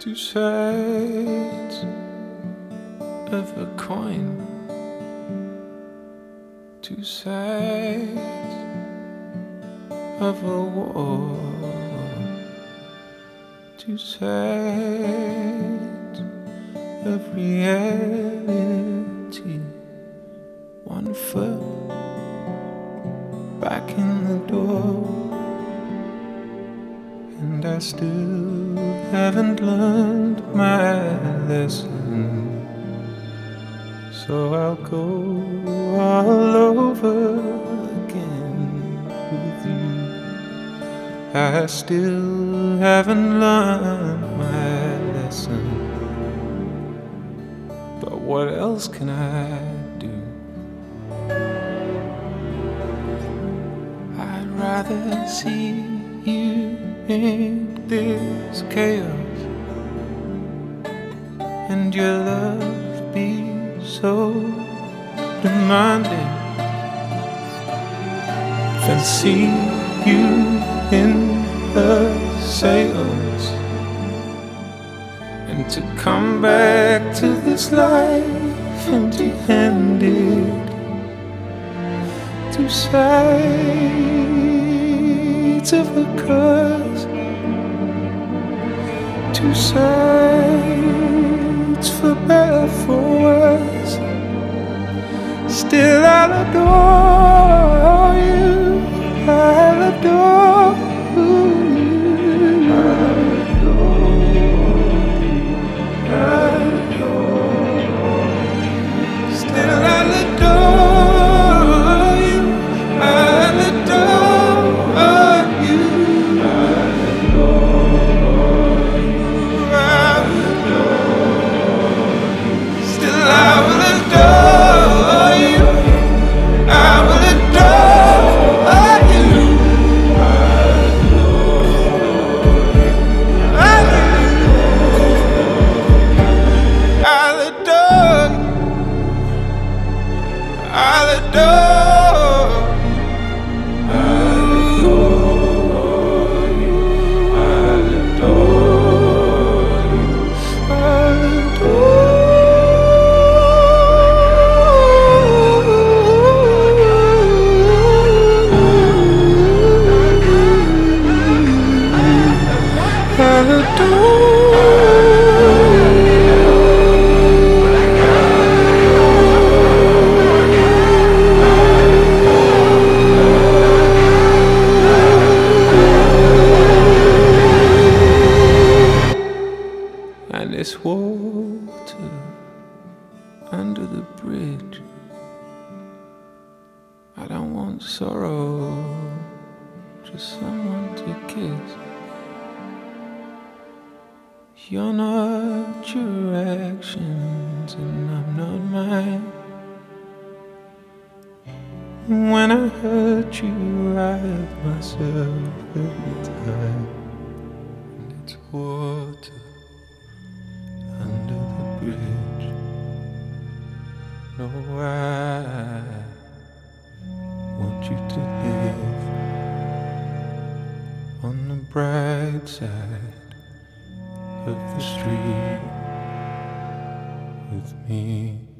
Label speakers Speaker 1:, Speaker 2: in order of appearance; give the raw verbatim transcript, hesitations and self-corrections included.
Speaker 1: Two sides of a coin, two sides of a war, two sides of reality. One foot back in the door, and I still haven't learned my lesson. So I'll go all over again with you. I still haven't learned my lesson, but what else can I do? I'd rather see you in this chaos and your love be so demanding than see you in the seance, and to come back to this life empty-handed. Two sides of a curse, two sides for better, for worse. Still I'll adore you, I'll adore you, I'll adore you, I'll adore you. Still I'll adore you, I'll adore you, I'll adore you, I'll adore you. Still I will adore you, I will adore you, I'll adore you, I'll adore you. And this water under the bridge, I don't want sorrow, just someone to kiss. You're not your actions, and I'm not mine. When I hurt you, I hurt myself every time. And it's water under the bridge. No, I want you to live on the bright side of the street with me.